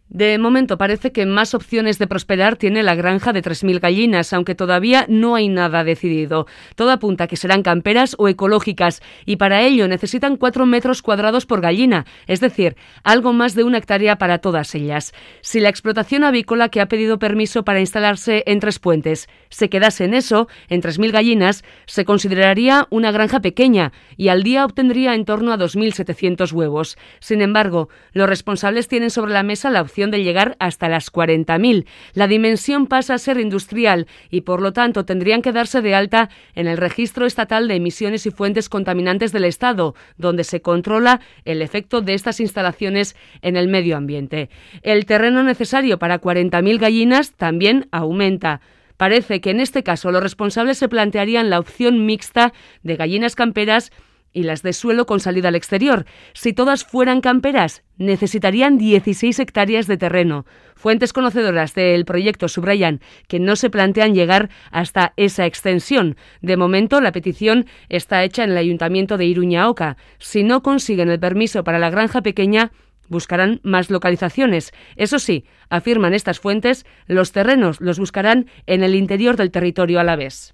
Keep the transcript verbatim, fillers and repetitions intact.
De momento parece que más opciones de prosperar tiene la granja de tres mil gallinas, aunque todavía no hay nada decidido. Todo apunta a que serán camperas o ecológicas y para ello necesitan cuatro metros cuadrados por gallina, es decir, algo más de una hectárea para todas ellas. Si la explotación avícola que ha pedido permiso para instalarse en Tres Puentes se quedase en eso, en tres mil gallinas, se consideraría una granja pequeña y al día obtendría en torno a dos mil setecientos huevos. Sin embargo, los responsables tienen sobre la mesa la opción de llegar hasta las cuarenta mil. La dimensión pasa a ser industrial y, por lo tanto, tendrían que darse de alta en el Registro Estatal de Emisiones y Fuentes Contaminantes del Estado, donde se controla el efecto de estas instalaciones en el medio ambiente. El terreno necesario para cuarenta mil gallinas también aumenta. Parece que en este caso los responsables se plantearían la opción mixta de gallinas camperas y las de suelo con salida al exterior. Si todas fueran camperas, necesitarían dieciséis hectáreas de terreno. Fuentes conocedoras del proyecto subrayan que no se plantean llegar hasta esa extensión. De momento, la petición está hecha en el Ayuntamiento de Iruña-Oca. Si no consiguen el permiso para la granja pequeña, buscarán más localizaciones. Eso sí, afirman estas fuentes, los terrenos los buscarán en el interior del territorio alavés.